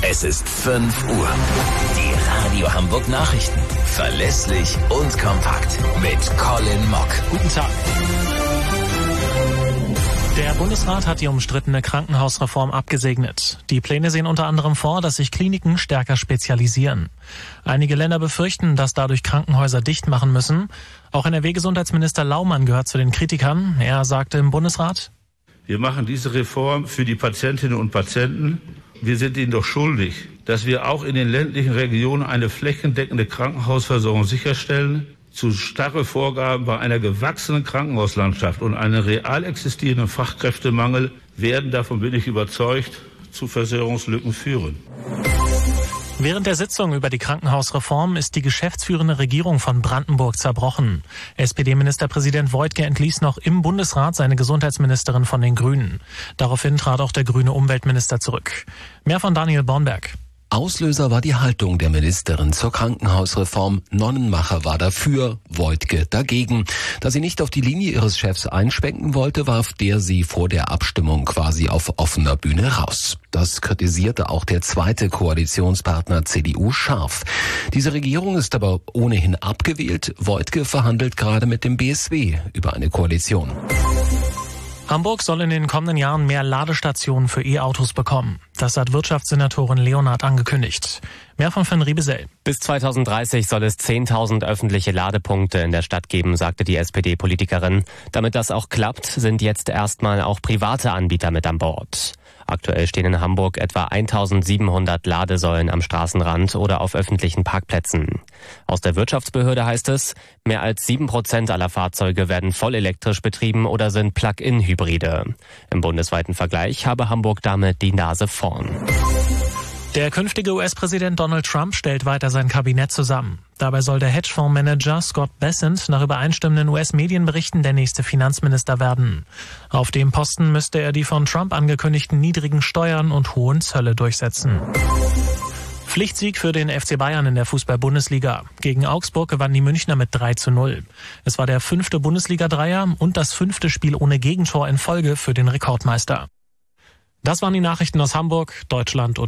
Es ist 5 Uhr. Die Radio Hamburg Nachrichten. Verlässlich und kompakt. Mit Colin Mock. Guten Tag. Der Bundesrat hat die umstrittene Krankenhausreform abgesegnet. Die Pläne sehen unter anderem vor, dass sich Kliniken stärker spezialisieren. Einige Länder befürchten, dass dadurch Krankenhäuser dicht machen müssen. Auch NRW-Gesundheitsminister Laumann gehört zu den Kritikern. Er sagte im Bundesrat: Wir machen diese Reform für die Patientinnen und Patienten. Wir sind ihnen doch schuldig, dass wir auch in den ländlichen Regionen eine flächendeckende Krankenhausversorgung sicherstellen. Zu starre Vorgaben bei einer gewachsenen Krankenhauslandschaft und einem real existierenden Fachkräftemangel werden, davon bin ich überzeugt, zu Versorgungslücken führen. Während der Sitzung über die Krankenhausreform ist die geschäftsführende Regierung von Brandenburg zerbrochen. SPD-Ministerpräsident Woidke entließ noch im Bundesrat seine Gesundheitsministerin von den Grünen. Daraufhin trat auch der grüne Umweltminister zurück. Mehr von Daniel Bornberg. Auslöser war die Haltung der Ministerin zur Krankenhausreform. Nonnenmacher war dafür, Woidke dagegen. Da sie nicht auf die Linie ihres Chefs einschwenken wollte, warf der sie vor der Abstimmung quasi auf offener Bühne raus. Das kritisierte auch der zweite Koalitionspartner CDU scharf. Diese Regierung ist aber ohnehin abgewählt. Woidke verhandelt gerade mit dem BSW über eine Koalition. Hamburg soll in den kommenden Jahren mehr Ladestationen für E-Autos bekommen. Das hat Wirtschaftssenatorin Leonhardt angekündigt. Mehr von Finn Riebesell. Bis 2030 soll es 10.000 öffentliche Ladepunkte in der Stadt geben, sagte die SPD-Politikerin. Damit das auch klappt, sind jetzt erstmal auch private Anbieter mit an Bord. Aktuell stehen in Hamburg etwa 1.700 Ladesäulen am Straßenrand oder auf öffentlichen Parkplätzen. Aus der Wirtschaftsbehörde heißt es, mehr als 7% aller Fahrzeuge werden voll elektrisch betrieben oder sind Plug-in-Hybride. Im bundesweiten Vergleich habe Hamburg damit die Nase vorn. Der künftige US-Präsident Donald Trump stellt weiter sein Kabinett zusammen. Dabei soll der Hedgefondsmanager Scott Bessent nach übereinstimmenden US-Medienberichten der nächste Finanzminister werden. Auf dem Posten müsste er die von Trump angekündigten niedrigen Steuern und hohen Zölle durchsetzen. Pflichtsieg für den FC Bayern in der Fußball-Bundesliga. Gegen Augsburg gewannen die Münchner mit 3:0. Es war der 5. Bundesliga-Dreier und das 5. Spiel ohne Gegentor in Folge für den Rekordmeister. Das waren die Nachrichten aus Hamburg, Deutschland und